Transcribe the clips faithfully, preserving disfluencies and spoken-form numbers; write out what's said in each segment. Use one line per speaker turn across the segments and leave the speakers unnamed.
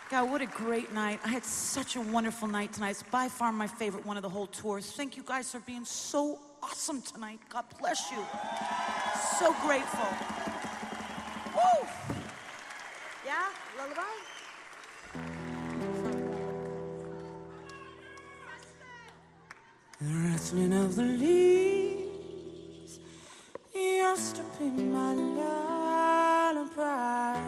God, what a great night. I had such a wonderful night tonight. It's by far my favorite one of the whole tours. Thank you guys for being so awesome tonight. God bless you. So grateful. Woo! Yeah? Lullaby? The rustling of the leaves used to be my lullaby.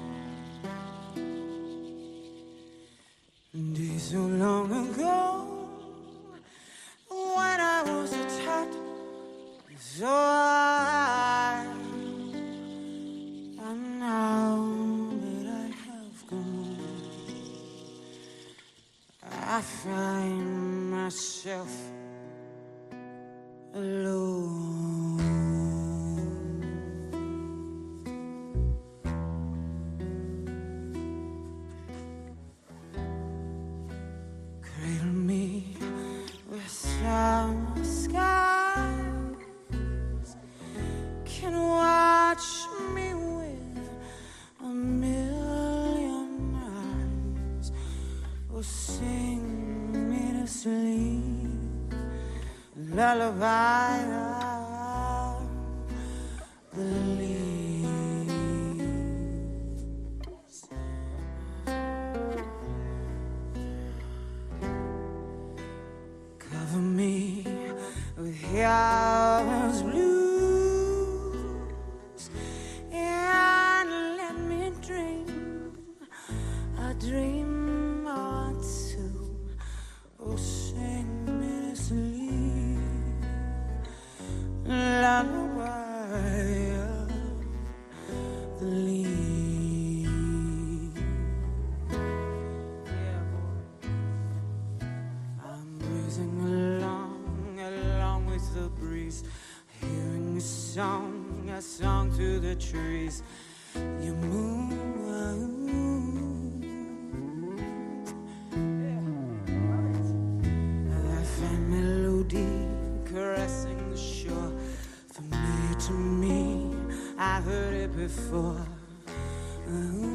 Days so long ago, when I was a tot, so I, and now that I have grown, I find myself alone. Cradle me with summer skies, can watch me with a million eyes, or sing me to sleep, lullaby of the leaves. Cover me with heaven's blues and let me dream a dream or two. Oh, sing me to sleep, lullaby of the leaves. Yeah, boy. I'm breezing along, along with the breeze, hearing a song, a song to the trees. You move. That fine melody caressing the shore, familiar to me, I've heard it before. Ooh.